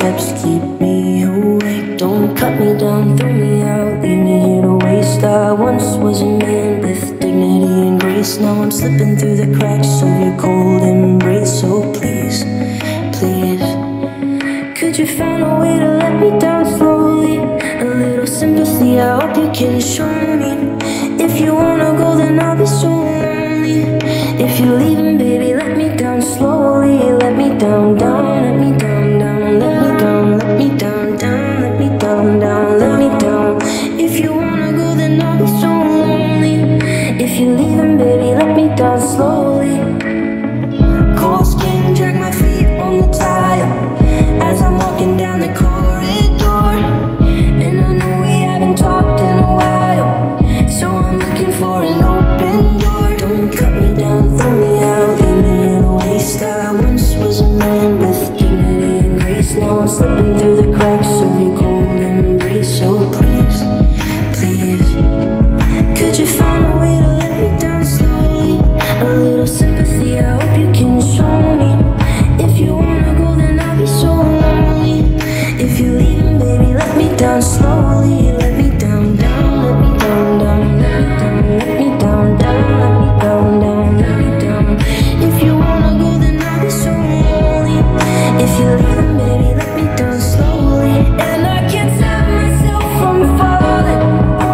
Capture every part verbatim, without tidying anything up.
steps keep me awake. Don't cut me down, throw me out, leave me here to waste. I once was a man with dignity and grace. Now I'm slipping through the cracks of your cold embrace. So please, please, could you find a way to let me down slowly? A little sympathy, I hope you can show me. If you wanna go, then I'll be so lonely. If you're leaving, baby, let me down slowly. Let me down, down, let me down, down, let me down, let me down, down, let me down, down, let me down. If you wanna go, then I'll be so lonely. If you're leaving, baby, let me down slowly. Cold skin, drag my feet on the tile as I'm walking down the corridor. And I know we haven't talked in a while, so I'm looking for an open door. Don't cut me down, throw me out, leave me in a waste. I once was a man with dignity and grace. Now I'm slipping through the cracks of your cold embrace. So please, please, could you find a way to let me down slowly? A little sympathy, I hope you can show me. If you wanna go, then I'll be so lonely. If you're leaving, baby, let me down slowly. Let me down, down, let me down, down, let me down, let me down, down, let me down, down, let me down. If you wanna go, then I'll be so lonely. If you're leaving, baby, let me down slowly. And I can't stop myself from falling.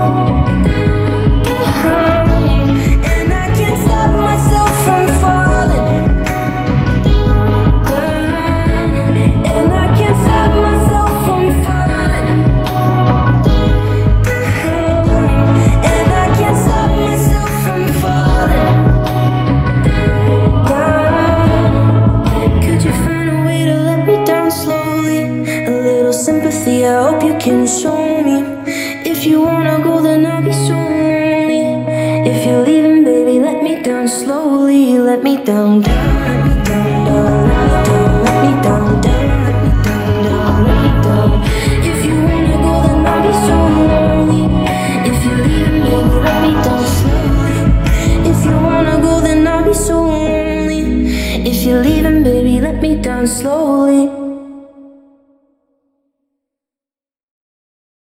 And I can't stop myself from falling. And I can't stop myself from falling. And I can't stop myself from falling. Could you find a way to let me down slowly? A little sympathy, I hope you can show me. If you wanna go, then I'll be so lonely. If you're leaving, baby, let me down slowly. Let me down, down.